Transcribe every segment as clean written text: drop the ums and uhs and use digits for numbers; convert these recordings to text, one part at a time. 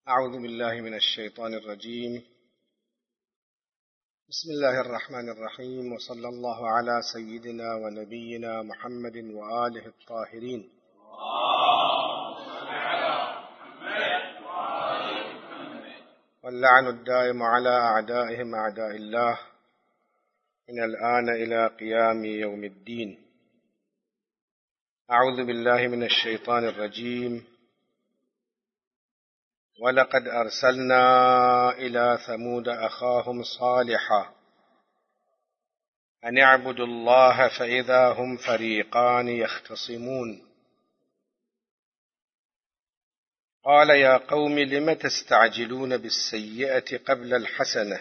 أعوذ بالله من الشيطان الرجيم. بسم الله الرحمن الرحيم، وصلى الله على سيدنا ونبينا محمد وآله الطاهرين. واللعن الدائم على أعدائهم أعداء الله من الآن إلى قيام يوم الدين. أعوذ بالله من الشيطان الرجيم. ولقد أرسلنا إلى ثمود أخاهم صالحا أن اعبدوا الله فإذا هم فريقان يختصمون. قال يا قوم لم تستعجلون بالسيئة قبل الحسنة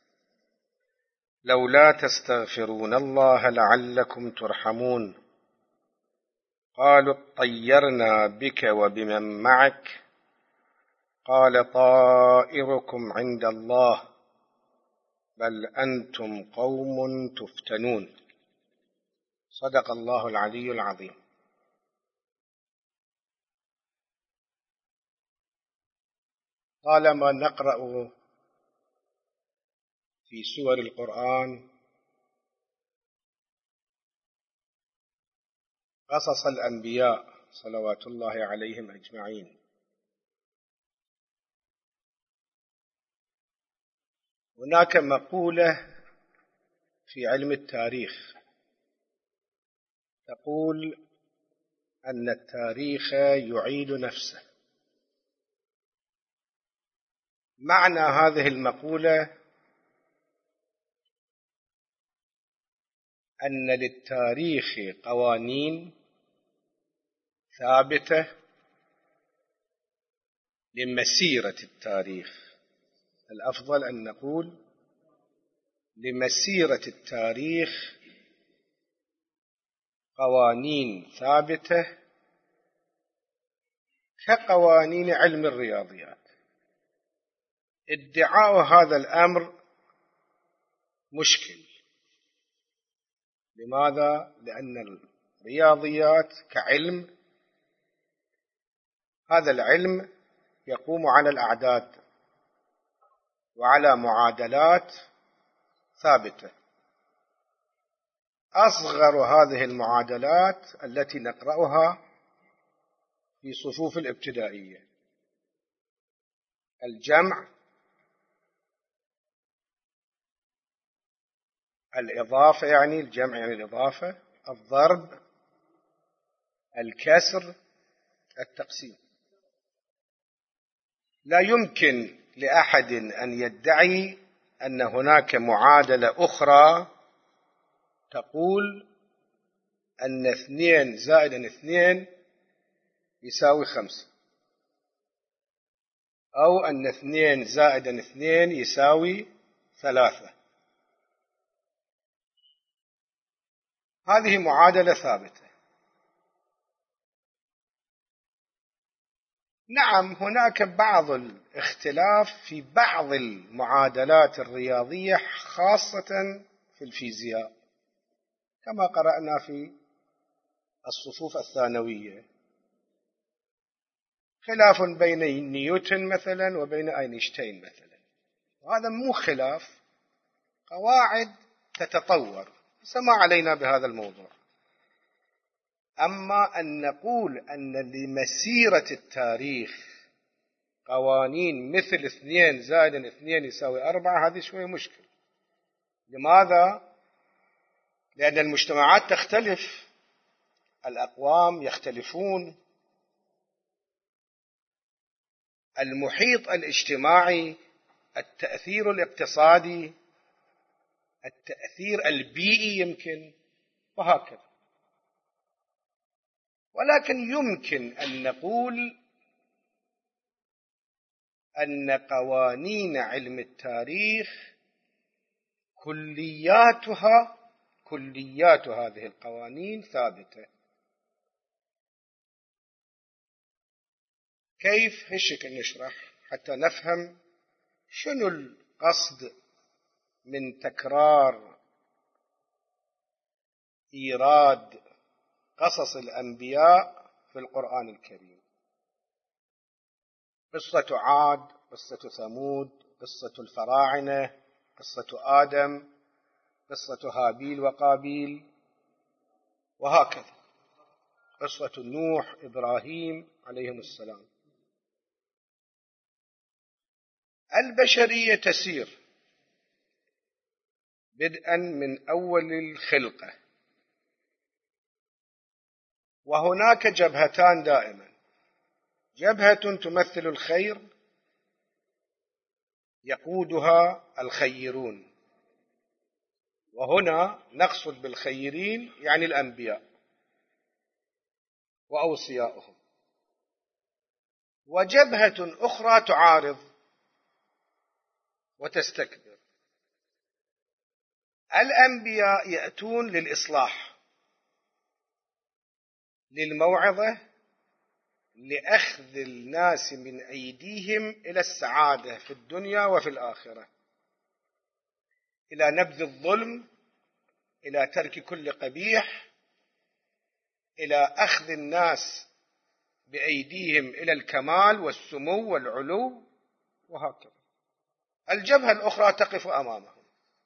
لولا تستغفرون الله لعلكم ترحمون. قالوا اطيرنا بك وبمن معك قال طائركم عند الله بل أنتم قوم تفتنون. صدق الله العلي العظيم. طالما نقرأ في سور القرآن قصص الأنبياء صلوات الله عليهم أجمعين، هناك مقولة في علم التاريخ تقول أن التاريخ يعيد نفسه. معنى هذه المقولة أن للتاريخ قوانين ثابتة لمسيرة التاريخ. الأفضل أن نقول لمسيرة التاريخ قوانين ثابتة كقوانين علم الرياضيات. ادعاء هذا الأمر مشكل. لماذا؟ لأن الرياضيات كعلم، هذا العلم يقوم على الأعداد وعلى معادلات ثابتة. أصغر هذه المعادلات التي نقرأها في صفوف الابتدائية: الجمع، الإضافة يعني الجمع يعني الإضافة، الضرب، الكسر، التقسيم. لا يمكن لأحد أن يدعي أن هناك معادلة أخرى تقول أن 2 زائد 2 يساوي 5، أو أن 2 زائد 2 يساوي 3. هذه معادلة ثابتة. نعم، هناك بعض الاختلاف في بعض المعادلات الرياضية خاصة في الفيزياء كما قرأنا في الصفوف الثانوية، خلاف بين نيوتن مثلا وبين أينشتاين مثلا، وهذا مو خلاف، قواعد تتطور، سما علينا بهذا الموضوع. أما أن نقول أن لمسيرة التاريخ قوانين مثل 2 زائد 2 يساوي 4، هذه شوية مشكلة. لماذا؟ لأن المجتمعات تختلف، الأقوام يختلفون، المحيط الاجتماعي، التأثير الاقتصادي، التأثير البيئي يمكن، وهكذا. ولكن يمكن أن نقول أن قوانين علم التاريخ كليات هذه القوانين ثابتة. كيف؟ هشك نشرح حتى نفهم شنو القصد من تكرار إيراد قصص الأنبياء في القرآن الكريم. قصة عاد، قصة ثمود، قصة الفراعنة، قصة آدم، قصة هابيل وقابيل، وهكذا قصة نوح، إبراهيم عليهم السلام. البشرية تسير بدءا من أول الخلقة، وهناك جبهتان دائما، جبهة تمثل الخير يقودها الخيرون، وهنا نقصد بالخيرين يعني الأنبياء وأوصياؤهم، وجبهة أخرى تعارض وتستكبر. الأنبياء يأتون للإصلاح، للموعظة، لأخذ الناس من أيديهم إلى السعادة في الدنيا وفي الآخرة، إلى نبذ الظلم، إلى ترك كل قبيح، إلى أخذ الناس بأيديهم إلى الكمال والسمو والعلو، وهكذا. الجبهة الأخرى تقف أمامهم.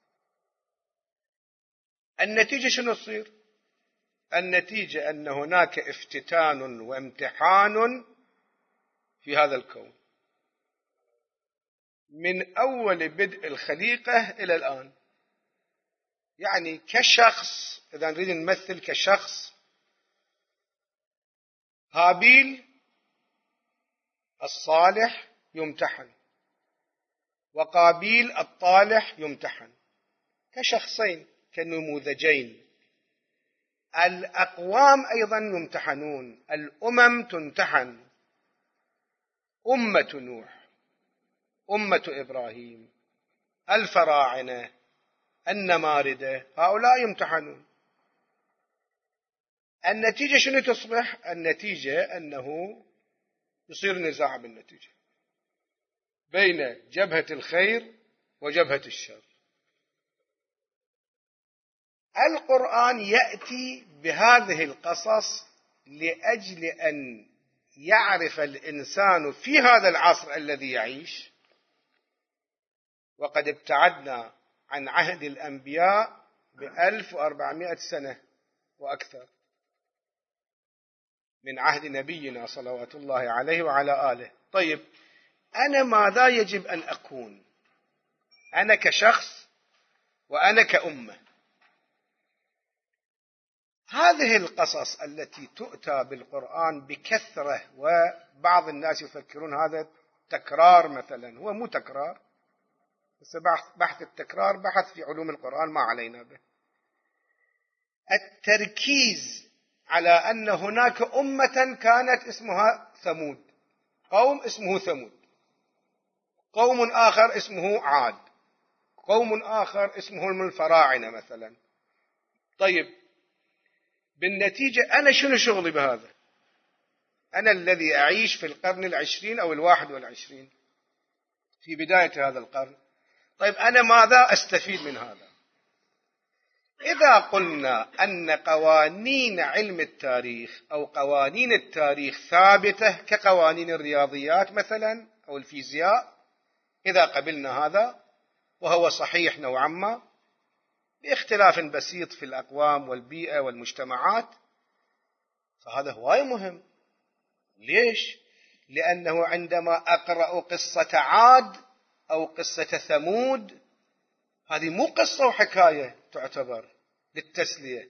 النتيجة شنو تصير؟ النتيجة أن هناك افتتان وامتحان في هذا الكون من أول بدء الخليقة إلى الآن. يعني كشخص، إذا نريد نمثل كشخص، هابيل الصالح يمتحن، وقابيل الطالح يمتحن، كشخصين كنموذجين. الأقوام أيضا يمتحنون، الأمم تمتحن، أمة نوح، أمة إبراهيم، الفراعنة، النماردة، هؤلاء يمتحنون. النتيجة شنو تصبح؟ النتيجة أنه يصير نزاع بالنتيجة بين جبهة الخير وجبهة الشر. القرآن يأتي بهذه القصص لأجل أن يعرف الإنسان في هذا العصر الذي يعيش، وقد ابتعدنا عن عهد الأنبياء ب1400 سنة وأكثر من عهد نبينا صلوات الله عليه وعلى آله. طيب، أنا ماذا يجب أن أكون؟ أنا كشخص وأنا كأمة. هذه القصص التي تؤتى بالقرآن بكثرة، وبعض الناس يفكرون هذا تكرار مثلا، هو مو تكرار، بس بحث التكرار بحث في علوم القرآن ما علينا به. التركيز على أن هناك أمة كانت اسمها ثمود، قوم اسمه ثمود، قوم آخر اسمه عاد، قوم آخر اسمه الفراعنة مثلا. طيب، بالنتيجة أنا شنو شغلي بهذا؟ أنا الذي أعيش في القرن 20 أو 21 في بداية هذا القرن. طيب، أنا ماذا أستفيد من هذا؟ إذا قلنا أن قوانين علم التاريخ أو قوانين التاريخ ثابتة كقوانين الرياضيات مثلا أو الفيزياء، إذا قبلنا هذا، وهو صحيح نوعا ما باختلاف بسيط في الأقوام والبيئة والمجتمعات، فهذا هواي مهم. ليش؟ لأنه عندما أقرأ قصة عاد أو قصة ثمود، هذه مو قصة وحكاية تعتبر للتسلية.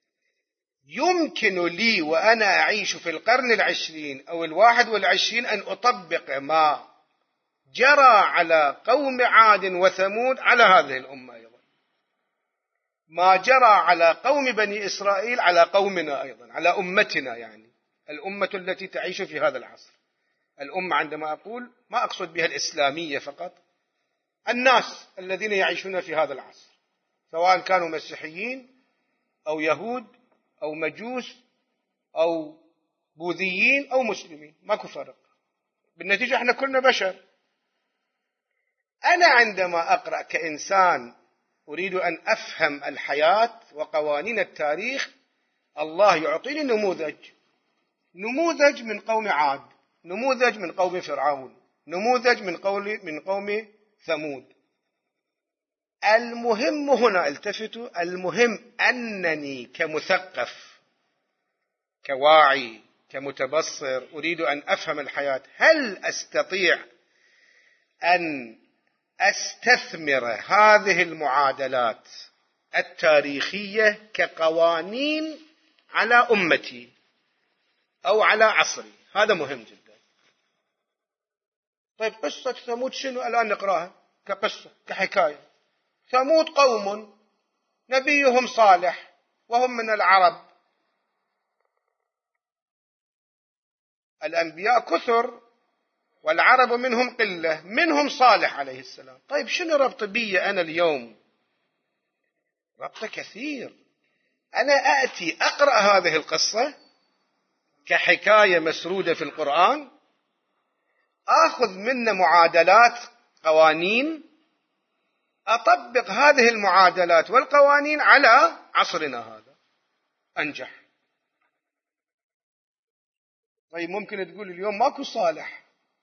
يمكن لي وأنا أعيش في القرن 20 أو 21 أن أطبق ما جرى على قوم عاد وثمود على هذه الأمة أيضا، ما جرى على قوم بني إسرائيل على قومنا أيضا، على أمتنا، يعني الأمة التي تعيش في هذا العصر. الأمة عندما أقول ما أقصد بها الإسلامية فقط، الناس الذين يعيشون في هذا العصر، سواء كانوا مسيحيين أو يهود أو مجوس أو بوذيين أو مسلمين، ماكو فرق. بالنتيجة احنا كلنا بشر. أنا عندما أقرأ كإنسان أريد أن أفهم الحياة وقوانين التاريخ، الله يعطيني نموذج من قوم عاد، نموذج من قوم فرعون، نموذج من قوم ثمود. المهم هنا، التفتوا، المهم أنني كمثقف، كواعي، كمتبصر، أريد أن أفهم الحياة، هل أستطيع أن أستثمر هذه المعادلات التاريخية كقوانين على أمتي أو على عصري؟ هذا مهم جدا. طيب قصة ثمود شنو الآن نقراها كقصة كحكاية؟ ثمود قوم نبيهم صالح وهم من العرب، الأنبياء كثر والعرب منهم قلة، منهم صالح عليه السلام. طيب شنو ربط بي أنا اليوم؟ ربط كثير. أنا أأتي أقرأ هذه القصة كحكاية مسرودة في القرآن، أخذ منه معادلات، قوانين، أطبق هذه المعادلات والقوانين على عصرنا هذا، أنجح. طيب ممكن تقول اليوم ماكو صالح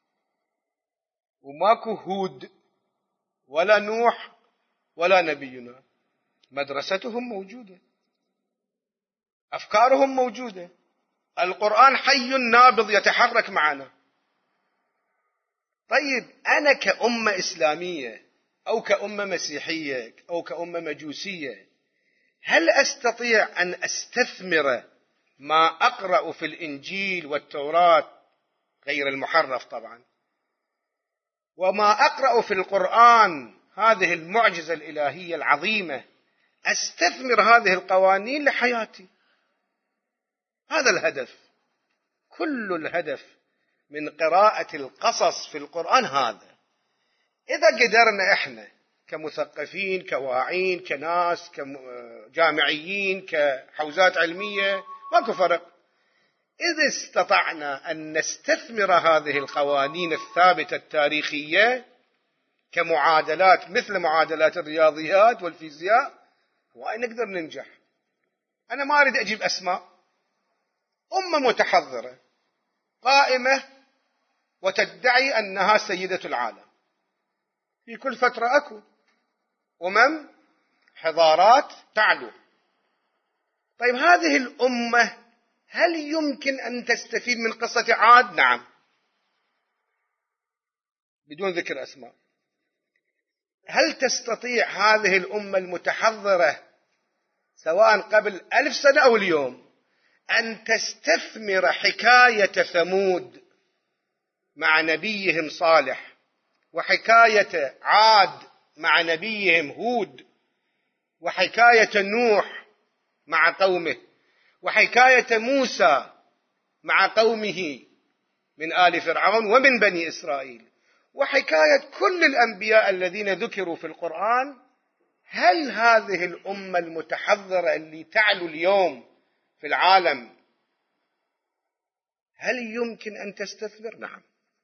وماكو هود ولا نوح ولا نبينا، مدرستهم موجودة، أفكارهم موجودة، القرآن حي نابض يتحرك معنا. طيب أنا كأمة إسلامية أو كأمة مسيحية أو كأمة مجوسية، هل أستطيع أن أستثمر ما أقرأ في الإنجيل والتوراة غير المحرف طبعا، وما أقرأ في القرآن، هذه المعجزة الإلهية العظيمة، أستثمر هذه القوانين لحياتي؟ هذا الهدف. كل الهدف من قراءة القصص في القرآن هذا. إذا قدرنا إحنا كمثقفين، كواعين، كناس، كجامعيين، كحوزات علمية، ماكو فرق. إذا استطعنا أن نستثمر هذه القوانين الثابتة التاريخية كمعادلات مثل معادلات الرياضيات والفيزياء، وأي نقدر ننجح. أنا ما أريد أجيب أسماء. أمة متحضرة قائمة وتدعي أنها سيدة العالم، في كل فترة أكو حضارات تعلو. طيب هذه الأمة هل يمكن أن تستفيد من قصة عاد؟ نعم، بدون ذكر أسماء. هل تستطيع هذه الأمة المتحضرة سواء قبل 1000 سنة أو اليوم أن تستثمر حكاية ثمود مع نبيهم صالح، وحكاية عاد مع نبيهم هود، وحكاية نوح مع قومه، وحكاية موسى مع قومه من آل فرعون ومن بني إسرائيل، وحكاية كل الأنبياء الذين ذكروا في القرآن؟ هل هذه الأمة المتحضرة اللي تعلو اليوم في العالم هل يمكن أن تستثمر؟ نعم،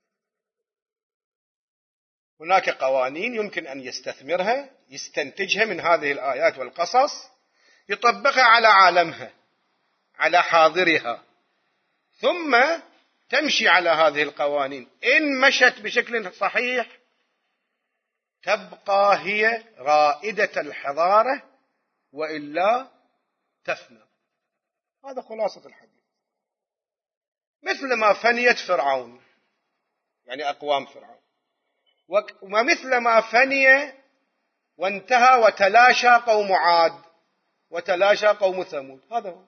هناك قوانين يمكن أن يستثمرها، يستنتجها من هذه الآيات والقصص، يطبقها على عالمها، على حاضرها، ثم تمشي على هذه القوانين. إن مشت بشكل صحيح تبقى هي رائدة الحضارة، وإلا تفنى. هذا خلاصة الحديث. مثل ما فنيت فرعون، يعني أقوام فرعون، ومثل ما فني وانتهى وتلاشى قوم عاد وتلاشى قوم ثمود. هذا هو.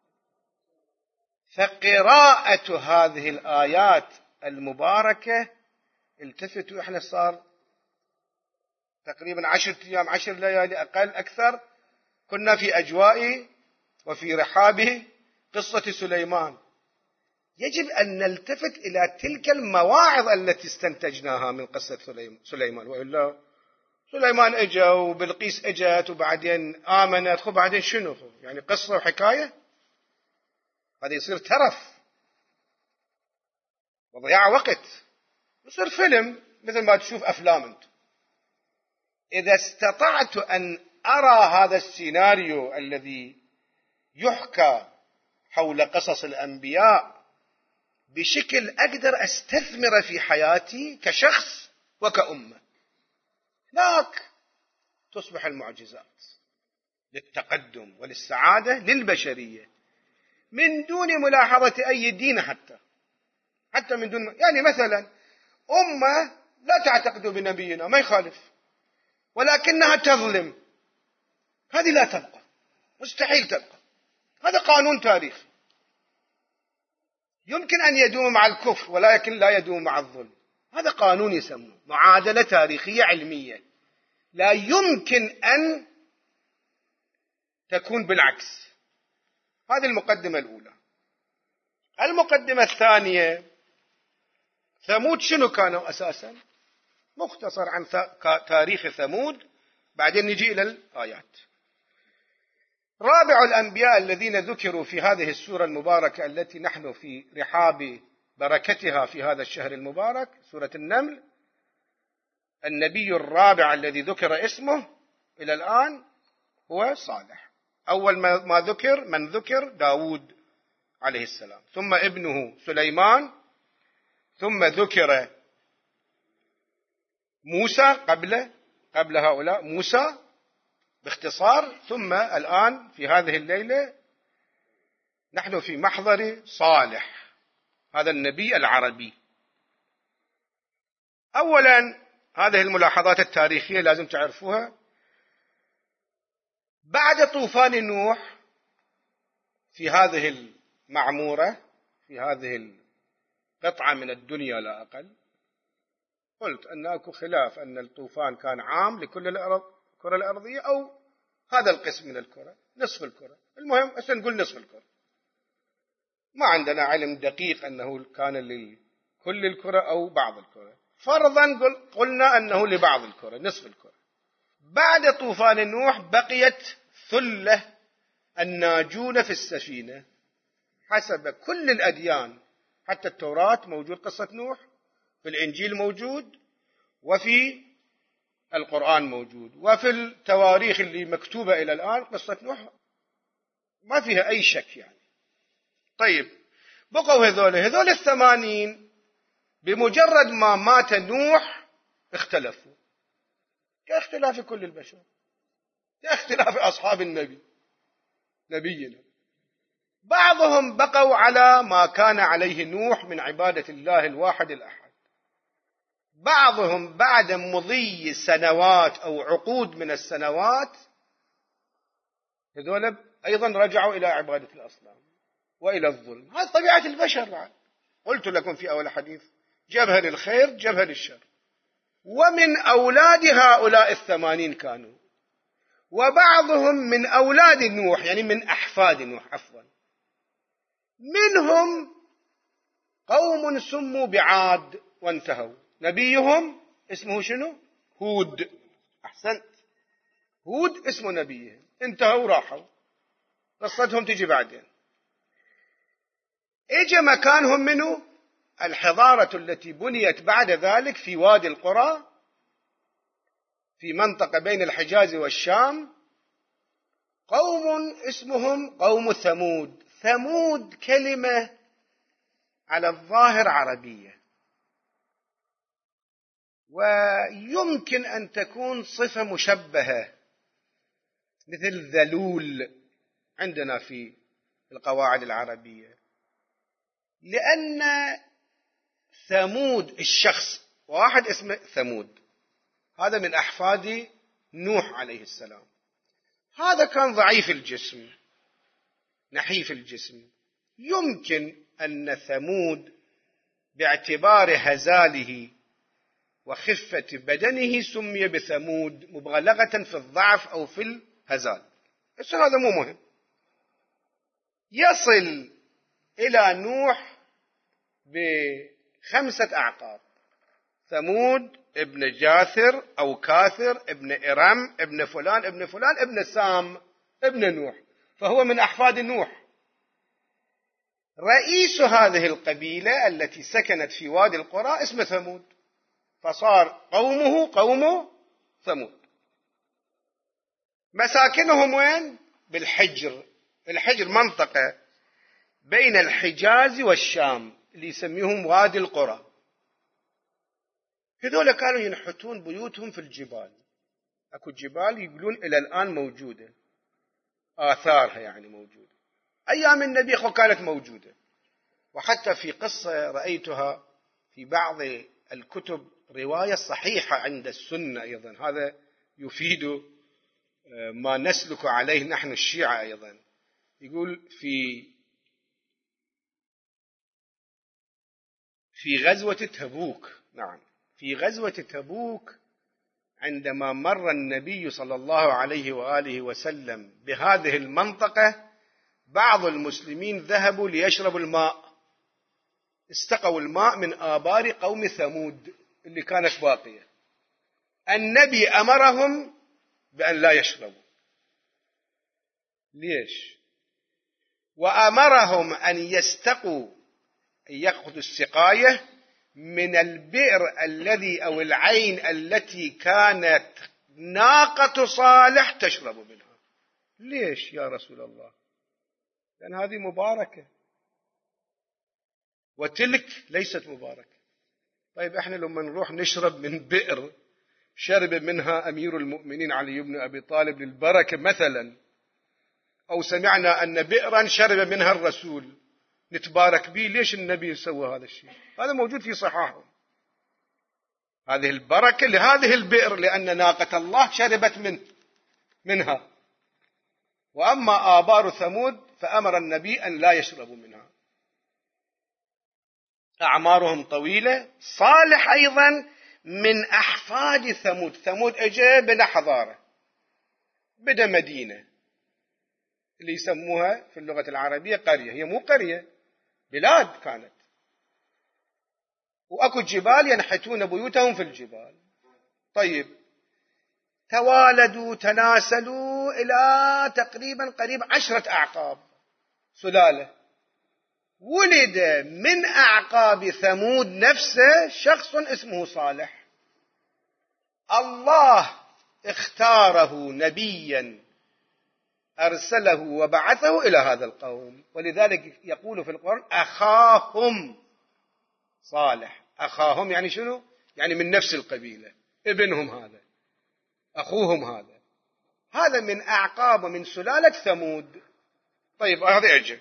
فقراءة هذه الآيات المباركة، التفتوا، احنا صار تقريبا 10 أيام 10 ليالي أقل أكثر كنا في أجواء وفي رحاب قصة سليمان. يجب أن نلتفت إلى تلك المواعظ التي استنتجناها من قصة سليمان، وإلا سليمان اجا وبلقيس اجت وبعدين آمنت، بعدين شنو؟ يعني قصة وحكاية؟ هذا يصير ترف وضياع وقت، يصير فيلم مثل ما تشوف أفلام أنت. إذا استطعت أن أرى هذا السيناريو الذي يحكى حول قصص الأنبياء بشكل أقدر أستثمر في حياتي كشخص وكأمة. هناك تصبح المعجزات للتقدم وللسعادة للبشرية من دون ملاحظة أي دين، حتى من دون، يعني مثلا أمة لا تعتقد بنبينا ما يخالف، ولكنها تظلم، هذه لا تبقى، مستحيل تبقى. هذا قانون تاريخي، يمكن أن يدوم مع الكفر ولكن لا يدوم مع الظلم. هذا قانون يسمونه معادلة تاريخية علمية، لا يمكن أن تكون بالعكس. هذه المقدمة الأولى. المقدمة الثانية، ثمود شنو كانوا أساسا؟ مختصر عن تاريخ ثمود، بعدين نجي إلى الآيات. رابع الأنبياء الذين ذكروا في هذه السورة المباركة التي نحن في رحاب بركتها في هذا الشهر المبارك، سورة النمل، النبي الرابع الذي ذكر اسمه إلى الآن هو صالح. أول ما ذكر من ذكر داود عليه السلام، ثم ابنه سليمان، ثم ذكر موسى قبل هؤلاء موسى باختصار، ثم الآن في هذه الليلة نحن في محضر صالح، هذا النبي العربي. أولا هذه الملاحظات التاريخية لازم تعرفوها. بعد طوفان نوح في هذه المعمورة، في هذه القطعة من الدنيا لا أقل، قلت أن أكو خلاف أن الطوفان كان عام لكل الكرة الأرضية أو هذا القسم من الكرة، نصف الكرة. المهم نقول نصف الكرة، ما عندنا علم دقيق أنه كان لكل الكرة أو بعض الكرة. فرضا قلنا أنه لبعض الكرة، نصف الكرة. بعد طوفان نوح بقيت ثلة الناجون في السفينة حسب كل الأديان، حتى التوراة موجود قصة نوح، في الإنجيل موجود، وفي القرآن موجود، وفي التواريخ اللي مكتوبة إلى الآن قصة نوح ما فيها أي شك يعني. طيب بقوا هذول 80 بمجرد ما مات نوح اختلفوا كاختلاف كل البشر، كاختلاف أصحاب نبينا. بعضهم بقوا على ما كان عليه نوح من عبادة الله الواحد الأحد، بعضهم بعد مضي سنوات أو عقود من السنوات هذول أيضا رجعوا إلى عبادة الأصنام وإلى الظلم. هذه طبيعة البشر. قلت لكم في أول حديث جبهة للخير جبهة للشر. ومن أولاد هؤلاء 80 كانوا، وبعضهم من أولاد نوح، يعني من أحفاد نوح عفوا، منهم قوم سموا بعاد وانتهوا. نبيهم اسمه شنو؟ هود. أحسنت، هود اسمه نبيهم، انتهوا وراحوا، قصتهم تجي بعدين. اجى مكانهم منه الحضارة التي بنيت بعد ذلك في وادي القرى في منطقة بين الحجاز والشام، قوم اسمهم قوم ثمود. ثمود كلمة على الظاهر عربية، ويمكن أن تكون صفة مشبهة مثل ذلول عندنا في القواعد العربية، لأن ثمود الشخص واحد اسمه ثمود، هذا من أحفاد نوح عليه السلام. هذا كان ضعيف الجسم نحيف الجسم. يمكن أن ثمود باعتبار هزاله وخفة بدنه سمي بثمود مبالغة في الضعف أو في الهزال، بس هذا مو مهم. يصل إلى نوح ب5 أعقاب: ثمود ابن جاثر أو كاثر ابن إرم ابن فلان ابن فلان ابن سام ابن نوح، فهو من أحفاد نوح. رئيس هذه القبيلة التي سكنت في وادي القرى اسمه ثمود، فصار قومه قوم ثمود. مساكنهم وين؟ بالحجر. الحجر منطقة بين الحجاز والشام، اللي يسميهم وادي القرى. هذول كانوا ينحتون بيوتهم في الجبال. اكو جبال يقولون الى الان موجوده، آثارها يعني موجودة. أيام النبي كانت موجودة. وحتى في قصة رأيتها في بعض الكتب، رواية صحيحة عند السنة أيضا، هذا يفيد ما نسلك عليه نحن الشيعة أيضا. يقول في غزوة تبوك، نعم، في غزوة تبوك عندما مر النبي صلى الله عليه وآله وسلم بهذه المنطقة، بعض المسلمين ذهبوا ليشربوا الماء، استقوا الماء من آبار قوم ثمود اللي كانت باقية. النبي أمرهم بأن لا يشربوا. ليش؟ وأمرهم أن يستقوا، أن يأخذوا السقاية من البئر الذي أو العين التي كانت ناقة صالح تشرب منها. ليش يا رسول الله؟ لأن هذه مباركة وتلك ليست مباركة. طيب احنا لما نروح نشرب من بئر شرب منها أمير المؤمنين علي بن أبي طالب للبركة مثلا، أو سمعنا أن بئرا شرب منها الرسول نتبارك به، ليش النبي يسوي هذا الشيء؟ هذا موجود في صحاحه. هذه البركة لهذه البئر لأن ناقة الله شربت منها. وأما آبار ثمود فأمر النبي أن لا يشربوا منها. أعمارهم طويلة. صالح أيضا من أحفاد ثمود. ثمود أجا بدا حضارة، بدا مدينة اللي يسموها في اللغة العربية قرية. هي مو قرية، بلاد كانت. وأكو جبال ينحتون بيوتهم في الجبال. طيب توالدوا تناسلوا إلى تقريبا قريب 10 أعقاب سلالة. ولد من أعقاب ثمود نفسه شخص اسمه صالح. الله اختاره نبيا أرسله وبعثه إلى هذا القوم، ولذلك يقول في القرآن أخاهم صالح. أخاهم يعني شنو؟ يعني من نفس القبيلة، ابنهم هذا، أخوهم هذا. هذا من أعقاب ومن سلالة ثمود. طيب هذا أجل.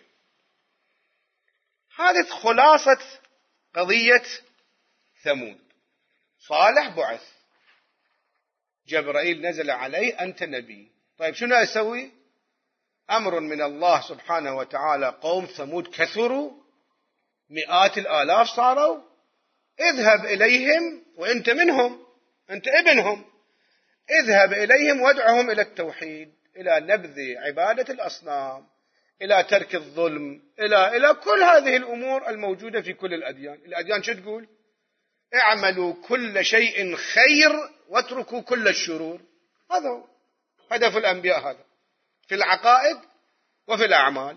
هذه خلاصة قضية ثمود. صالح بعث، جبرائيل نزل عليه أنت نبي. طيب شنو أسوي؟ أمر من الله سبحانه وتعالى. قوم ثمود كثروا، مئات الآلاف صاروا. اذهب إليهم وأنت منهم، أنت ابنهم. اذهب إليهم وادعهم إلى التوحيد، إلى نبذ عبادة الأصنام، إلى ترك الظلم، إلى كل هذه الأمور الموجودة في كل الأديان. الأديان شو تقول؟ اعملوا كل شيء خير واتركوا كل الشرور. هذا هو هدف الأنبياء، هذا في العقائد وفي الأعمال.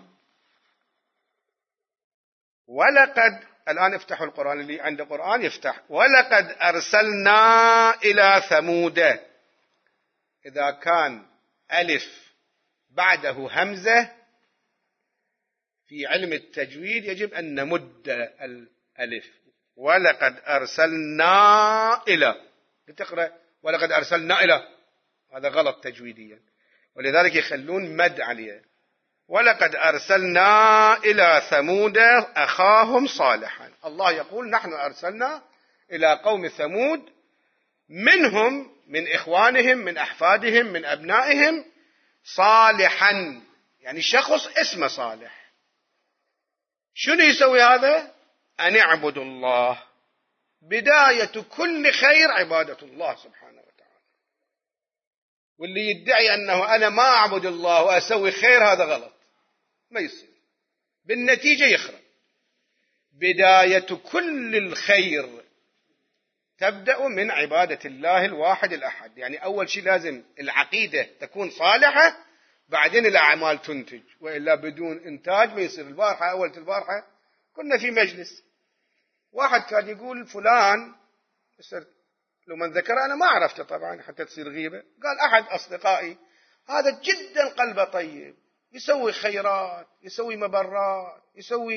ولقد، الآن افتحوا القرآن، اللي عنده قرآن يفتح. ولقد أرسلنا إلى ثمود. إذا كان ألف بعده همزة في علم التجويد يجب أن نمد الألف. ولقد أرسلنا إلى، بتقرأ ولقد أرسلنا إلى، هذا غلط تجويديا، ولذلك يخلون مد عليه. ولقد أرسلنا إلى ثمود أخاهم صالحا. الله يقول نحن أرسلنا إلى قوم ثمود، منهم من إخوانهم من أحفادهم من أبنائهم صالحا، يعني شخص اسمه صالح. شنو يسوي هذا؟ أن اعبدوا الله. بداية كل خير عبادة الله سبحانه وتعالى. واللي يدعي أنه أنا ما أعبد الله وأسوي خير هذا غلط، ما يصير، بالنتيجة يخرب. بداية كل الخير تبدأ من عبادة الله الواحد الأحد. يعني أول شيء لازم العقيدة تكون صالحة، بعدين الأعمال تنتج، وإلا بدون إنتاج ما يصير. البارحة أول البارحة كنا في مجلس، واحد كان يقول فلان، لو من ذكر أنا ما عرفته طبعا حتى تصير غيبة، قال أحد أصدقائي هذا جدا قلبه طيب، يسوي خيرات، يسوي مبرات، يسوي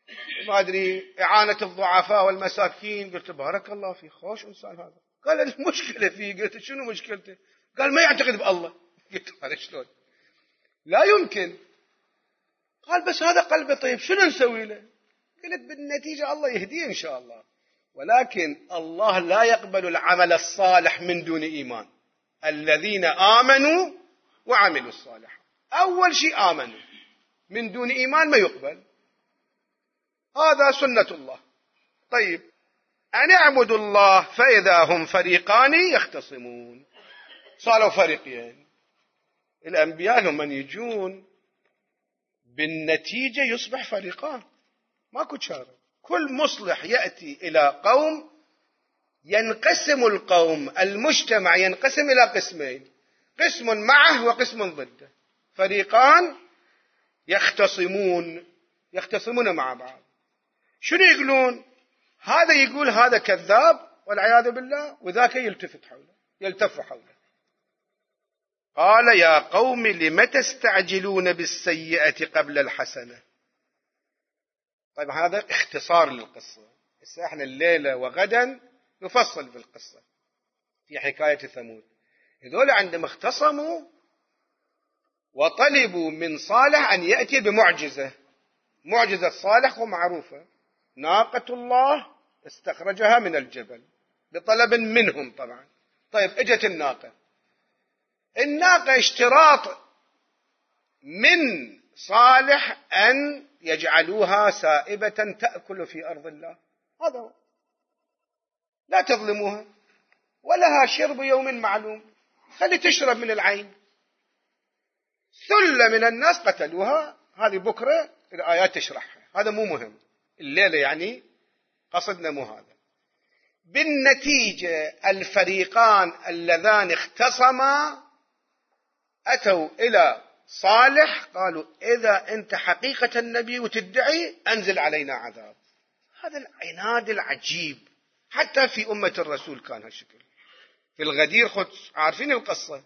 ما أدري إعانة الضعفاء والمساكين. قلت بارك الله فيه، خوش إنسان هذا. قال المشكلة فيه. قلت شنو مشكلته؟ قال ما يعتقد بالله. قلت هذا شلون؟ لا يمكن. قال بس هذا قلبه طيب، شنو نسوي له؟ قلت بالنتيجة الله يهديه إن شاء الله، ولكن الله لا يقبل العمل الصالح من دون إيمان. الذين آمنوا وعملوا الصالحات، أول شيء آمنوا، من دون إيمان ما يقبل. هذا سنة الله. طيب، أن اعبدوا الله فإذا هم فريقان يختصمون. صاروا فريقين. الأنبياء هم من يجون بالنتيجة يصبح فريقان، ماكو شارع. كل مصلح يأتي إلى قوم ينقسم القوم، المجتمع ينقسم إلى قسمين، قسم معه وقسم ضده. فريقان يختصمون مع بعض. شنو يقولون؟ هذا يقول هذا كذاب والعياذ بالله، وذاك يلتف حوله. قال يا قوم لم تستعجلون بالسيئة قبل الحسنة. طيب هذا اختصار للقصة. هسه احنا الليلة وغدا نفصل في القصة في حكاية ثمود. هذول عندما اختصموا وطلبوا من صالح أن يأتي بمعجزة. معجزة صالح ومعروفة، ناقة الله استخرجها من الجبل بطلب منهم طبعا. طيب اجت الناقة اشتراط من صالح أن يجعلوها سائبة تأكل في أرض الله. هذا هو، لا تظلموها، ولها شرب يوم معلوم، خلي تشرب من العين. ثلة من الناس قتلوها. هذه بكرة الآيات تشرحها، هذا مو مهم الليلة، يعني قصدنا مو هذا. بالنتيجة الفريقان اللذان اختصما أتوا إلى صالح قالوا إذا أنت حقيقة النبي وتدعي أنزل علينا عذاب. هذا العناد العجيب، حتى في أمة الرسول كان هالشكل. في الغدير، عارفين القصة،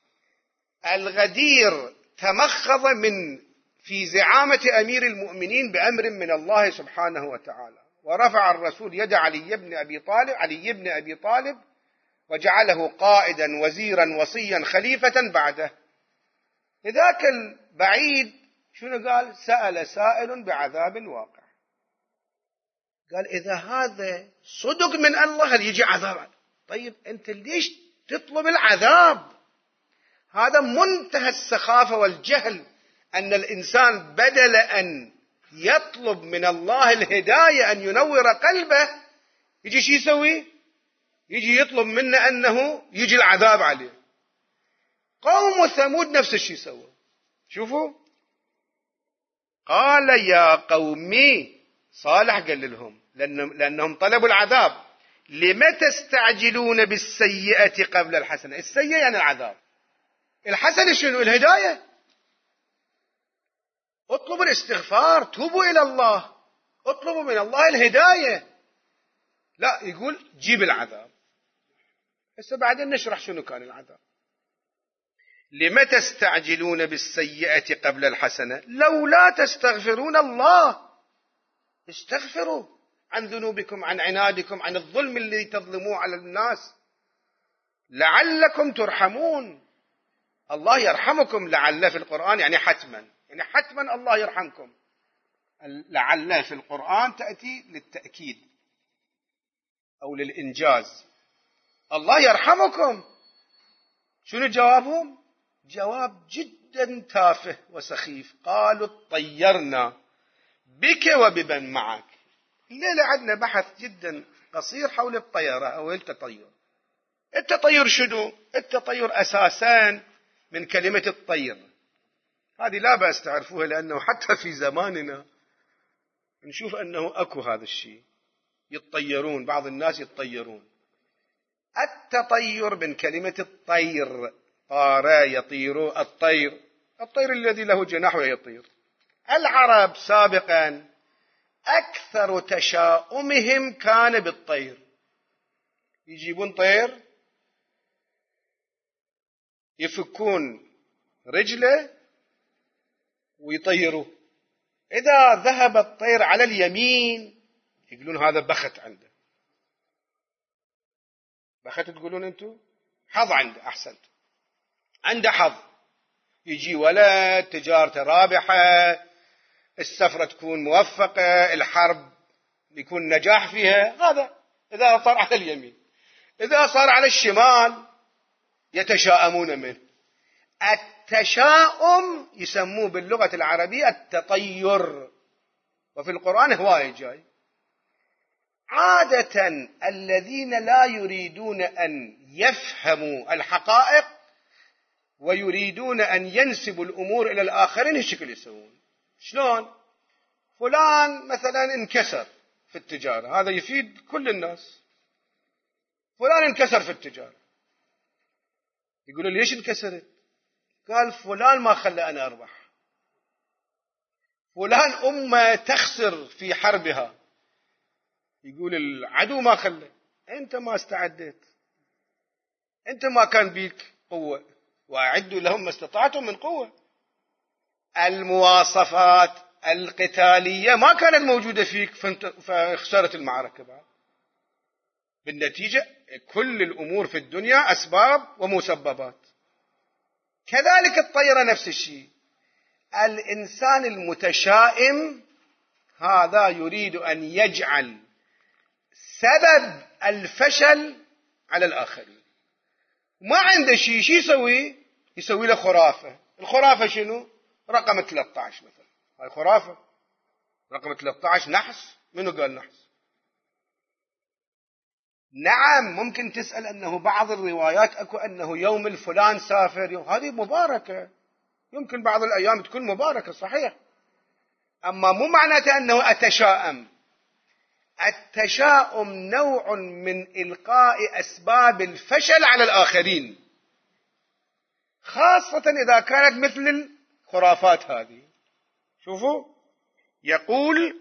الغدير تمخض في زعامة أمير المؤمنين بأمر من الله سبحانه وتعالى، ورفع الرسول يد علي بن أبي طالب وجعله قائدا وزيرا وصيا خليفة بعده. لذاك البعيد شنو قال؟ سأل سائل بعذاب واقع. قال إذا هذا صدق من الله هل يجي عذاب؟ طيب أنت ليش تطلب العذاب؟ هذا منتهى السخافة والجهل، أن الإنسان بدل أن يطلب من الله الهداية أن ينور قلبه، يجي شي يسوي؟ يجي يطلب منا أنه يجي العذاب عليه. قوم ثمود نفس الشيء سووا. شوفوا، قال يا قومي، صالح قال لهم لأنهم طلبوا العذاب، لم تستعجلون بالسيئة قبل الحسنة. السيئة يعني العذاب، الحسنة شنو؟ الهداية. اطلبوا الاستغفار، توبوا إلى الله، اطلبوا من الله الهداية. لا، يقول جيب العذاب. هسه بعدين نشرح شنو كان العذاب. لم تستعجلون بالسيئة قبل الحسنة لولا تستغفرون الله. استغفروا عن ذنوبكم، عن عنادكم، عن الظلم الذي تظلموه على الناس، لعلكم ترحمون. الله يرحمكم. لعل في القرآن يعني حتما، يعني حتما الله يرحمكم. لعل في القرآن تأتي للتأكيد أو للإنجاز. الله يرحمكم. شنو جوابهم؟ جواب جدا تافه وسخيف. قالوا اطيرنا بك وبمن معك. الليلة عندنا بحث جدا قصير حول الطيرة أو التطير. التطير شنو؟ التطير أساسا من كلمة الطير، هذه لا بأس تعرفوها، لأنه حتى في زماننا نشوف أنه أكو هذا الشيء، يتطيرون، بعض الناس يتطيرون. التطير من كلمة الطير، طار يطير، الطير الذي له جناح ويطير. العرب سابقا أكثر تشاؤمهم كان بالطير. يجيبون طير يفكون رجله ويطيروه، إذا ذهب الطير على اليمين يقولون هذا بخت عنده. بخت تقولون أنتم؟ حظ عنده. أحسنت، عنده حظ، يجي ولد، تجارته رابحة، السفرة تكون موفقة، الحرب يكون نجاح فيها. هذا إذا صار على اليمين. إذا صار على الشمال يتشاءمون منه. التشاؤم يسموه باللغة العربية التطير، وفي القرآن هواية جاي. عادة الذين لا يريدون أن يفهموا الحقائق ويريدون أن ينسبوا الأمور إلى الآخرين الشكل يسوون. شلون؟ فلان مثلا انكسر في التجارة، هذا يفيد كل الناس. فلان انكسر في التجارة، يقولوا ليش انكسرت؟ قال فلان ما خلى أنا أربح، فلان أمة تخسر في حربها، يقول العدو ما خلى. أنت ما استعدت، أنت ما كان بيك قوة، وأعدوا لهم ما استطعتم من قوة. المواصفات القتالية ما كانت موجودة فيك فخسرت المعركة بعد. بالنتيجة كل الأمور في الدنيا أسباب ومسببات. كذلك الطيرة نفس الشيء. الإنسان المتشائم هذا يريد أن يجعل سبب الفشل على الآخرين. ما عنده شيء يسوي؟ يسوي له خرافة. الخرافة شنو؟ رقم 13 مثلا، هاي خرافة. رقم 13 نحس. منو قال نحس؟ نعم، ممكن تسأل أنه بعض الروايات أكو أنه يوم الفلان سافر، يوم هذه مباركة، يمكن بعض الأيام تكون مباركة صحيح، أما مو معناته أنه أتشائم. التشاؤم نوع من إلقاء أسباب الفشل على الآخرين، خاصة إذا كانت مثل الخرافات هذه. شوفوا، يقول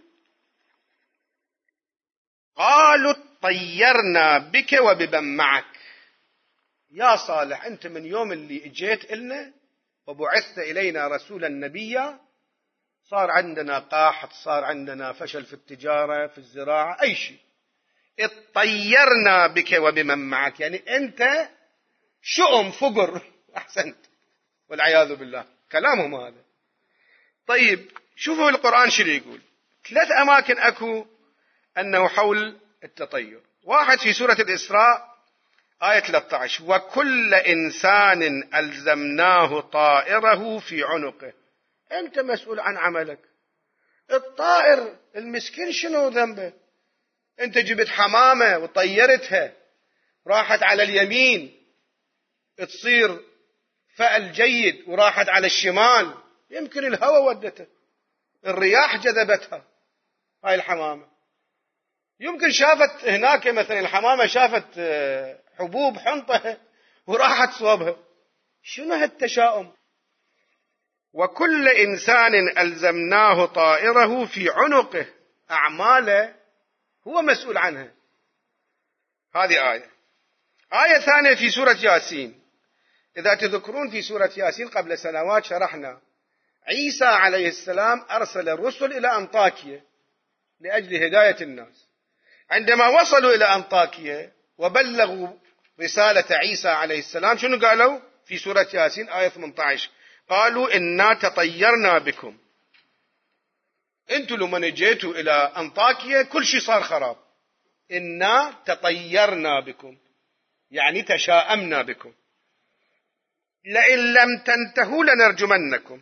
قالوا طيرنا بك وبمن معك. يا صالح، أنت من يوم اللي اجيت إلنا وبعثت إلينا رسولا نبيا صار عندنا قاحط، صار عندنا فشل في التجارة، في الزراعة، أي شيء. اطيرنا بك وبمن معك، يعني أنت شؤم فقر. أحسنت، والعياذ بالله كلامهم هذا. طيب شوفوا القرآن شو يقول. 3 أماكن أكو أنه حول التطير. واحد في سورة الإسراء آية 13: وكل إنسان ألزمناه طائره في عنقه. أنت مسؤول عن عملك. الطائر المسكين شنو ذنبه؟ أنت جبت حمامة وطيرتها، راحت على اليمين تصير فأل جيد، وراحت على الشمال يمكن الهوى ودته، الرياح جذبتها. هاي الحمامة يمكن شافت هناك مثلا، الحمامة شافت حبوب حنطة وراحت صوبها. شنو هالتشاؤم؟ وكل إنسان ألزمناه طائره في عنقه، أعماله هو مسؤول عنها. هذه آية ثانية في سورة ياسين. إذا تذكرون في سورة ياسين قبل سنوات شرحنا عيسى عليه السلام أرسل الرسل إلى أنطاكية لأجل هداية الناس. عندما وصلوا إلى أنطاكية وبلغوا رسالة عيسى عليه السلام، شنو قالوا في سورة ياسين آية 18؟ قالوا إنا تطيرنا بكم. أنتوا لما جيتوا إلى أنطاكية كل شيء صار خراب. إنا تطيرنا بكم يعني تشاءمنا بكم. لئن لم تنتهوا لنرجمنكم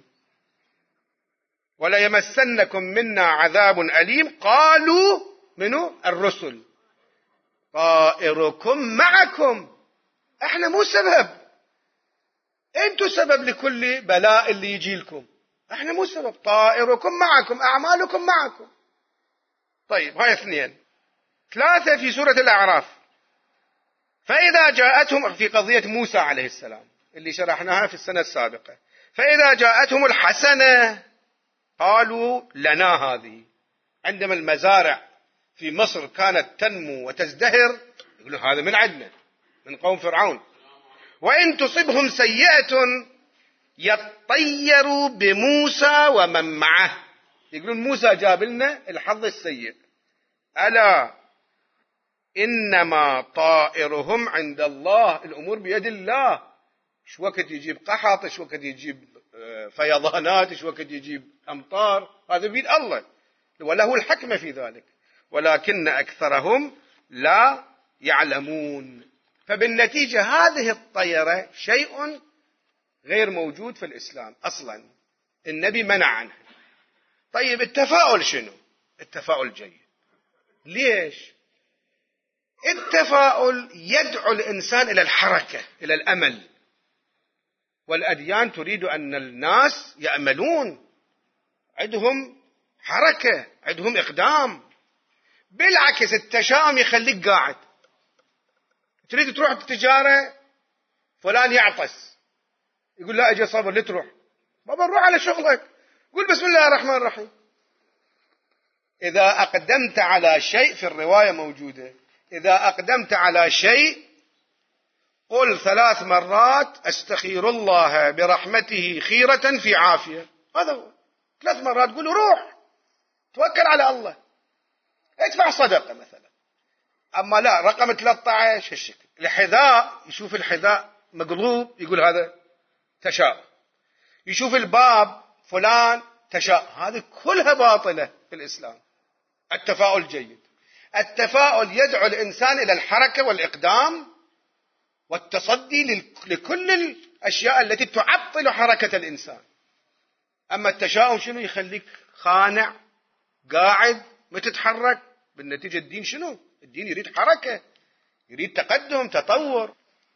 وليمسنكم منا عذاب أليم. قالوا منو؟ الرسل طائركم معكم. احنا مو سبب، انتوا سبب لكل بلاء اللي يجي لكم، احنا مو سبب. طائركم معكم، اعمالكم معكم. طيب هاي 2. 3 في سورة الأعراف. فإذا جاءتهم، في قضية موسى عليه السلام اللي شرحناها في السنة السابقة، فإذا جاءتهم الحسنة قالوا لنا هذه. عندما المزارع في مصر كانت تنمو وتزدهر يقولوا هذا من عندنا، من قوم فرعون. وإن تصبهم سيئة يطيروا بموسى ومن معه. يقولون موسى جاب لنا الحظ السيء. ألا إنما طائرهم عند الله، الأمور بيد الله. شو وقت يجيب قحط، شو وقت يجيب فيضانات، شو وقت يجيب أمطار، هذا بيد الله وله الحكمة في ذلك، ولكن أكثرهم لا يعلمون. فبالنتيجة هذه الطيرة شيء غير موجود في الإسلام أصلا، النبي منع عنه. طيب التفاؤل شنو؟ التفاؤل جيد. ليش؟ التفاؤل يدعو الإنسان إلى الحركة، إلى الأمل، والأديان تريد أن الناس يأملون، عندهم حركة، عندهم إقدام. بالعكس التشاؤم يخليك قاعد، تريد تروح التجارة، فلان يعطس يقول لا أجي صبر لتروح، بابا نروح على شغلك، قول بسم الله الرحمن الرحيم. إذا أقدمت على شيء، في الرواية موجودة، إذا أقدمت على شيء قل 3 مرات أستخير الله برحمته خيرة في عافية. هذا هو، 3 مرات قول روح توكل على الله، ادفع صدقة مثلا. أما لا، رقم 13 هالشكل، الحذاء، يشوف الحذاء مقلوب يقول هذا تشاؤم، يشوف الباب فلان تشاؤم، هذه كلها باطلة في الإسلام. التفاؤل جيد، التفاؤل يدعو الإنسان إلى الحركة والإقدام والتصدي لكل الأشياء التي تعطل حركة الإنسان. أما التشاؤم شنو؟ يخليك خانع قاعد ما تتحرك. بالنتيجة الدين شنو؟ الدين يريد حركة، يريد تقدم تطور.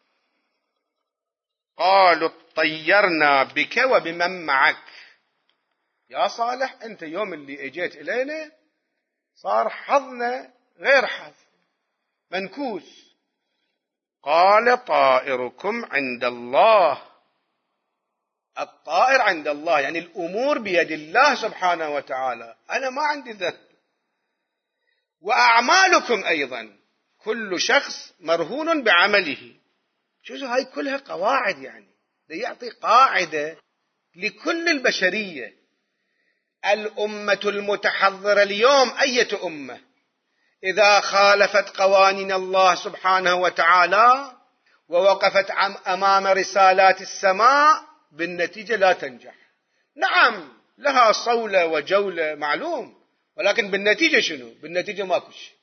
قالوا طيرنا بك وبمن معك. يا صالح أنت يوم اللي اجيت إلينا صار حظنا غير حظ، منكوس. قال طائركم عند الله. الطائر عند الله يعني الأمور بيد الله سبحانه وتعالى، أنا ما عندي ذنب. وأعمالكم أيضا، كل شخص مرهون بعمله. شوفوا هاي كلها قواعد، يعني يعطي قاعدة لكل البشرية. الأمة المتحضرة اليوم أية أمة إذا خالفت قوانين الله سبحانه وتعالى ووقفت أمام رسالات السماء، بالنتيجة لا تنجح. نعم لها صولة وجولة معلوم، ولكن بالنتيجة شنو؟ بالنتيجة ماكو شيء.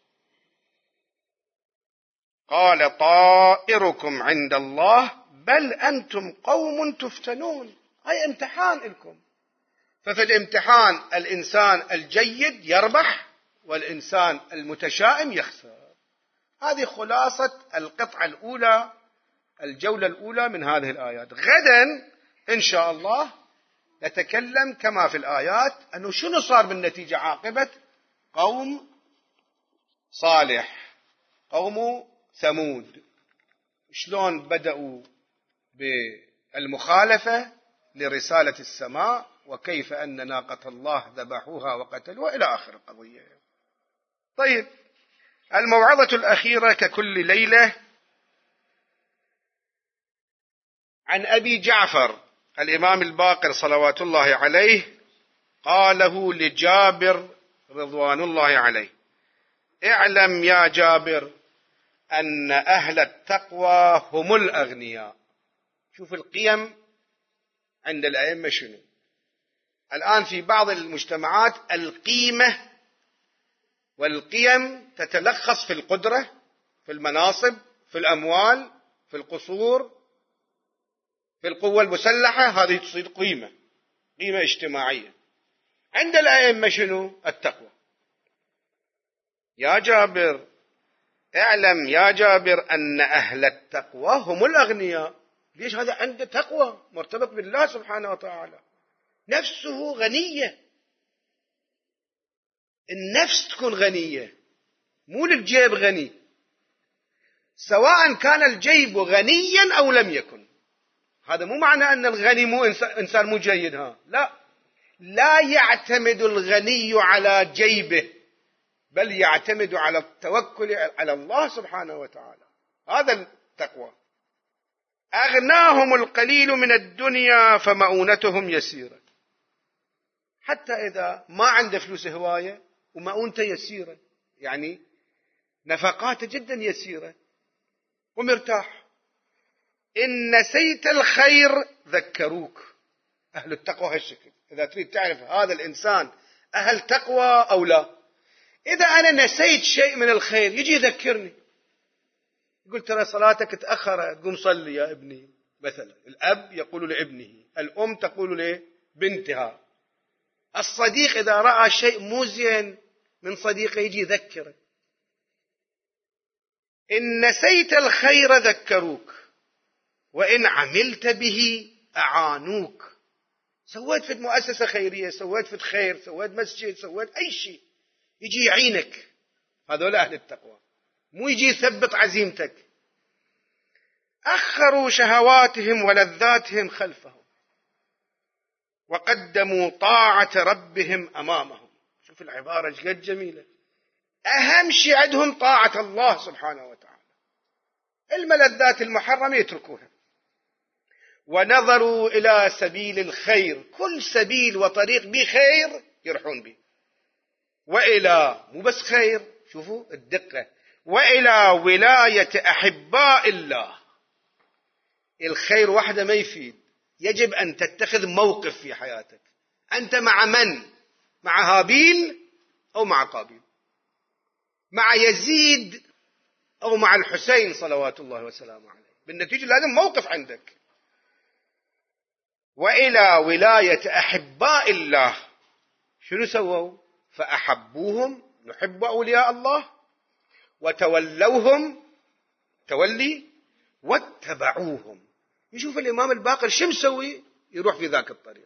قال طائركم عند الله بل أنتم قوم تفتنون. هاي امتحان لكم، ففي الامتحان الإنسان الجيد يربح والإنسان المتشائم يخسر. هذه خلاصة القطعة الأولى، الجولة الأولى من هذه الآيات. غدا إن شاء الله نتكلم كما في الآيات أنه شنو صار بالنتيجة عاقبة قوم صالح، قوم ثمود، شلون بدأوا بالمخالفة لرسالة السماء، وكيف أن ناقة الله ذبحوها وقتلوها إلى آخر القضية. طيب الموعظة الأخيرة ككل ليلة عن أبي جعفر الإمام الباقر صلوات الله عليه، قاله لجابر رضوان الله عليه: اعلم يا جابر أن أهل التقوى هم الأغنياء. شوف القيم عند الأئمة شنو. الآن في بعض المجتمعات القيمة والقيم تتلخص في القدرة، في المناصب، في الأموال، في القصور، في القوة المسلحة. هذه تصير قيمة اجتماعية. عند الأئمة شنو؟ التقوى. يا جابر اعلم يا جابر أن أهل التقوى هم الأغنياء. ليش؟ هذا عنده تقوى مرتبط بالله سبحانه وتعالى، نفسه غنية. النفس تكون غنية، مو الجيب غني، سواء كان الجيب غنيا أو لم يكن. هذا مو معنى أن الغني مو إنسان مو جيد. لا يعتمد الغني على جيبه، بل يعتمد على التوكل على الله سبحانه وتعالى. هذا التقوى. أغناهم القليل من الدنيا فمؤونتهم يسيرة. حتى إذا ما عنده فلوس هواية ومؤونته يسيرة، يعني نفقاته جدا يسيرة ومرتاح. إن نسيت الخير ذكروك. أهل التقوى هالشكل. إذا تريد تعرف هذا الإنسان أهل تقوى أو لا، إذا أنا نسيت شيء من الخير يجي يذكرني، يقول ترى صلاتك تأخرت، قم صلي يا ابني. مثلا الأب يقول لابنه، الأم تقول لبنتها، الصديق إذا رأى شيء مو زين من صديقه يجي يذكره. إن نسيت الخير ذكروك وإن عملت به أعانوك. سويت في مؤسسة خيرية، سويت في خير، سويت مسجد، سويت أي شيء، يجي يعينك. هذول أهل التقوى، مو يجي يثبط عزيمتك. أخروا شهواتهم ولذاتهم خلفهم وقدموا طاعة ربهم أمامهم. شوف العبارة جد جميلة. أهم شيء عندهم طاعة الله سبحانه وتعالى، الملذات المحرمة يتركوها. ونظروا إلى سبيل الخير، كل سبيل وطريق بخير يرحون به. وإلى، مو بس خير، شوفوا الدقة، وإلى ولاية أحباء الله. الخير وحده ما يفيد، يجب أن تتخذ موقف في حياتك. أنت مع من؟ مع هابيل أو مع قابيل؟ مع يزيد أو مع الحسين صلوات الله وسلامه عليه؟ بالنتيجة لازم موقف عندك. وإلى ولاية أحباء الله. شنو سووا؟ فأحبوهم، نحب أولياء الله، وتولوهم تولي، واتبعوهم. يشوف الإمام الباقر شو مسوي، يروح في ذاك الطريق.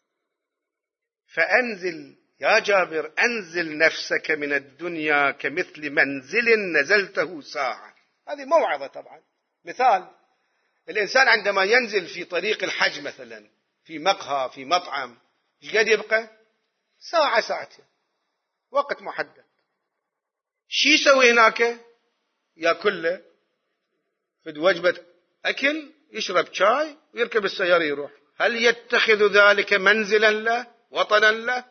فأنزل يا جابر، أنزل نفسك من الدنيا كمثل منزل نزلته ساعة. هذه موعظة طبعا، مثال. الإنسان عندما ينزل في طريق الحج مثلا، في مقهى، في مطعم، ايش قد يبقى؟ ساعة ساعتين، وقت محدد. شي يسوي هناك؟ يأكل له فد وجبة أكل، يشرب شاي ويركب السيارة يروح. هل يتخذ ذلك منزلا له، وطنا له؟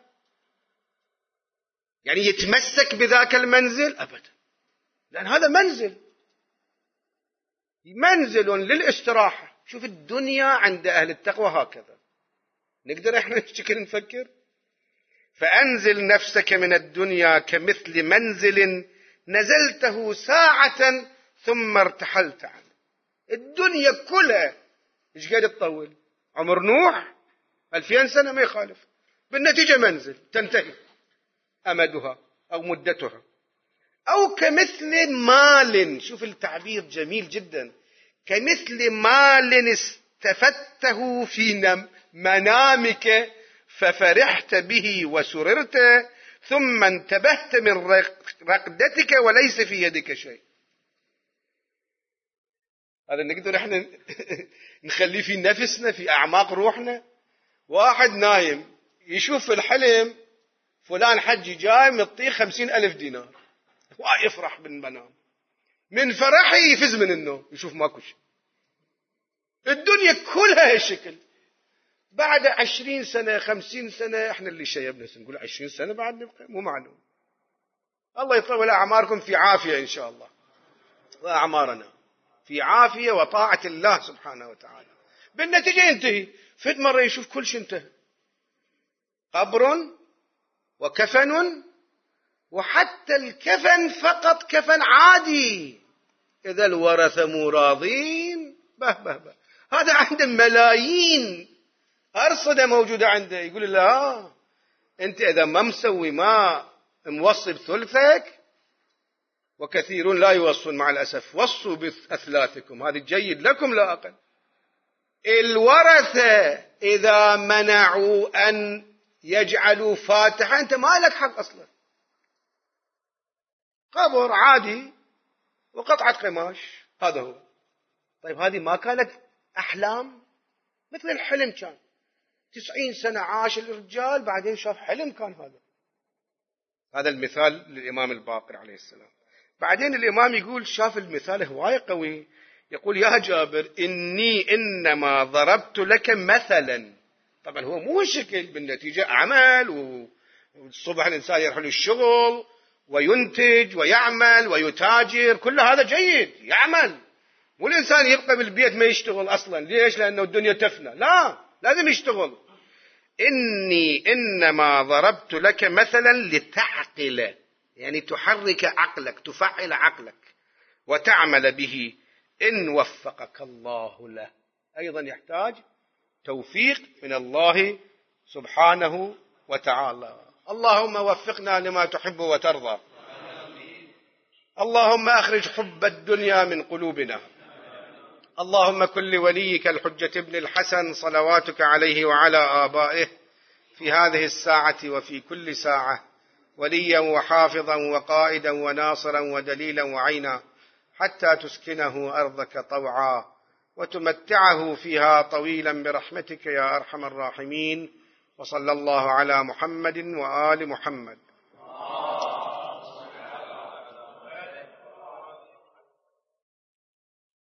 يعني يتمسك بذاك المنزل؟ أبدا، لأن هذا منزل للاستراحة. شوف الدنيا عند أهل التقوى هكذا. نقدر احنا نشكل نفكر. فأنزل نفسك من الدنيا كمثل منزل نزلته ساعة ثم ارتحلت عنه. الدنيا كلها ايش قاعد تطول؟ عمر نوح 2000 سنة ما يخالف. بالنتيجة منزل تنتهي أمدها أو مدتها. أو كمثل مال، شوف التعبير جميل جدا، كمثل مال استفدته في منامك ففرحت به وسررت ثم انتبهت من رقدتك وليس في يدك شيء. هذا نقدر احنا نخليه في نفسنا، في أعماق روحنا. واحد نايم يشوف في الحلم فلان حجي جاي مطيه 50,000 دينار، ويفرح بالمنام، من فرحه يفز من النوم يشوف ماكو شيء. الدنيا كلها هالشكل. بعد 20 سنة 50 سنة احنا اللي شيبنا نقول 20 سنة بعد نبقى، مو معلوم. الله يطول أعماركم في عافية إن شاء الله، وأعمارنا في عافية وطاعة الله سبحانه وتعالى. بالنتيجة ينتهي. فد مرة يشوف كل شيء انتهى، قبر وكفن، وحتى الكفن فقط كفن عادي. إذا الورثة مو راضين به. هذا عنده ملايين أرصدة موجودة عنده. يقول لا، أنت إذا ما مسوي، ما موصي بثلثك، وكثيرون لا يوصون مع الأسف، وصوا بأثلاثكم، هذا جيد لكم لا أقل. الورثة إذا منعوا أن يجعلوا فاتحة، أنت ما لك حق أصلا. قبر عادي وقطعة قماش، هذا هو. طيب هذه ما كانت أحلام؟ مثل الحلم كان. 90 سنة عاش الرجال، بعدين شاف حلم كان هذا المثال للإمام الباقر عليه السلام. بعدين الإمام يقول شاف المثال هواية قوي، يقول يا جابر إني إنما ضربت لك مثلا طبعا هو مو شكل، بالنتيجة عمل، والصبح الإنسان يرحل الشغل وينتج ويعمل ويتاجر، كل هذا جيد، يعمل. والإنسان يبقى بالبيت ما يشتغل أصلا. ليش؟ لأنه الدنيا تفنى. لا، لازم يشتغل. إنما ضربت لك مثلا لتعقل، يعني تحرك عقلك، تفعل عقلك وتعمل به. إن وفقك الله له، أيضا يحتاج توفيق من الله سبحانه وتعالى. اللهم وفقنا لما تحب وترضى. اللهم أخرج حب الدنيا من قلوبنا. اللهم كن لوليك الحجة ابن الحسن صلواتك عليه وعلى آبائه في هذه الساعة وفي كل ساعة وليا وحافظا وقائدا وناصرا ودليلا وعينا، حتى تسكنه أرضك طوعا وتمتعه فيها طويلا برحمتك يا أرحم الراحمين. وصلى الله على محمد وآل محمد.